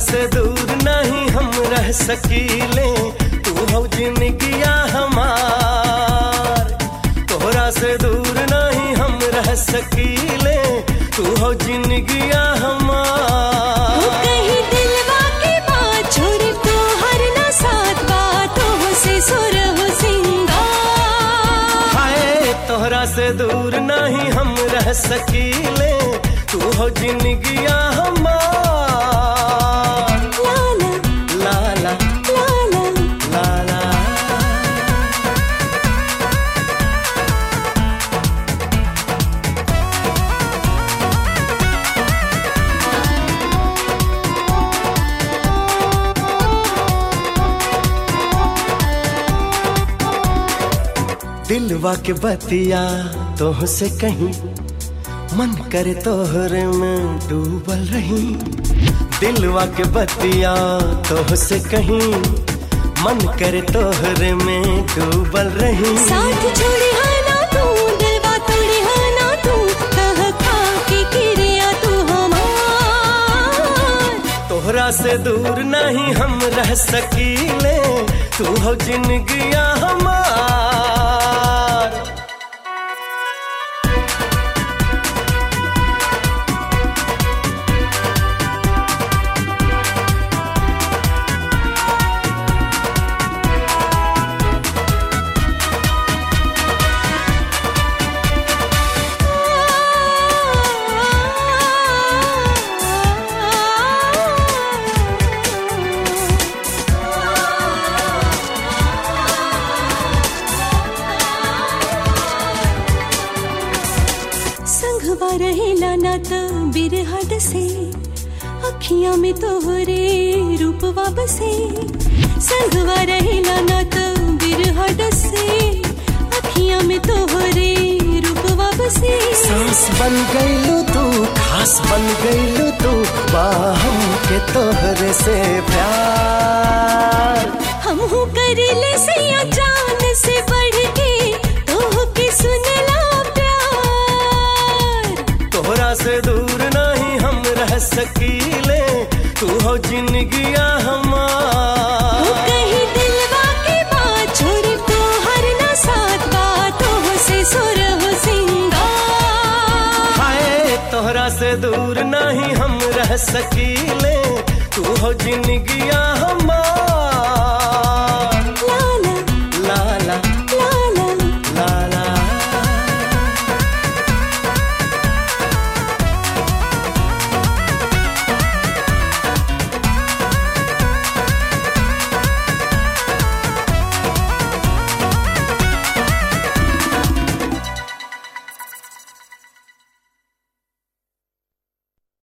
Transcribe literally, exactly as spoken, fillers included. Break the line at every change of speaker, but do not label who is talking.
से दूर नहीं हम रह सकीले, तू हो जिंदगिया हमार। तोहरा से दूर नहीं हम रह सकीले, तू हो जिंदगिया हमार।
कहीं दिलवा की बात छोड़ी तो हर ना साथ बातों से सुर हो सिंगार।
हाय तोहरा से दूर नहीं हम रह सकीले, तू हो जिंदगिया हमार। दिलवा के बतिया तोह से कहीं, मन करे तोहरे में डूबल रही। दिलवा के बतिया तोह से कहीं, मन करे तोहरे में डूबल रही।
साथ छोड़ी है ना तू, दिलवा तोड़ी है ना तू, कह खा के किरिया तू हमार।
तोहरा से दूर नहीं हम रह सकीले, तू हो जिंदगिया हमार।
संगवा रहेला ना त बिरहट से, अखियां में तोहरे रूपवा बसे। संगवा रहेला ना त बिरहट से, अखियां में तोहरे रूपवा बसे।
सांस बन गईलू तू, खास बन गईलू तू, बाहम के तोहरे से प्यार।
हम हो कर ले से जान से बढ़ के, तोह के सुनला
तोहरा से दूर नहीं हम रह सकीले, तू हो जिंदगिया हमार।
कहीं दिलवा की बात छोड़ी तो हर ना साथ बातों से सुर हो सिंगार।
हाय तोहरा से दूर नहीं हम रह सकीले, तू हो जिंदगिया हमार।